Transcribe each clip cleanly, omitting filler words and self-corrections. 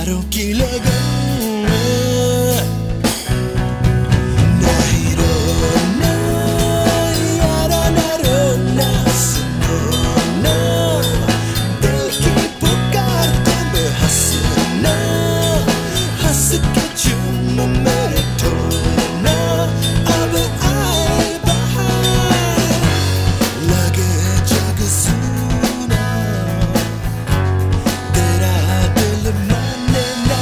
सितारों की लगन नहीं रोना यारा ना रोना सुनो ना दिल की पुकार तुम हंसना हंस के चूम मेरे ढोलना अब आए बहार लगे जग सुना तेरा दिल माने ना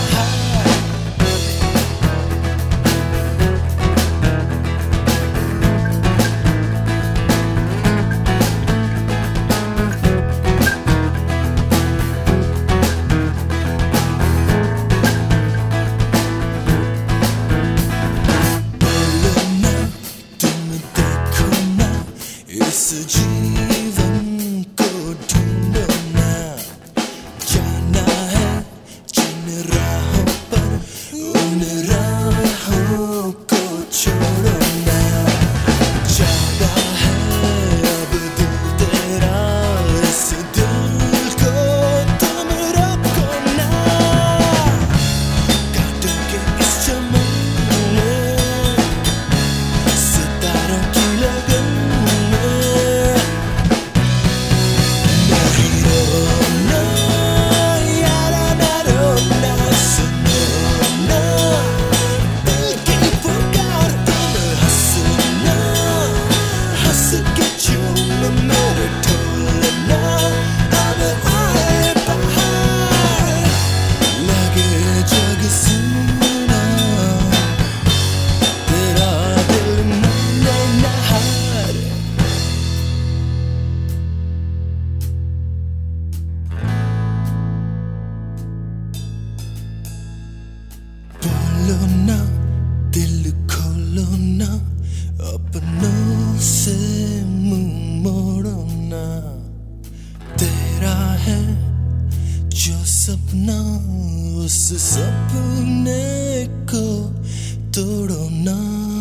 इस जीवन को ढूंढना जाना है जिन राहों पर उन राहों को छोड़ना जागा है अब दिल तेरा इस दिल को तुम रखो ना कांटों के इस चमन में सितारों की लगन बोलो ना दिल खोलो ना अपनों से मुंह मोड़ो ना तेरा है जो सपना उस सपने को तोड़ो ना।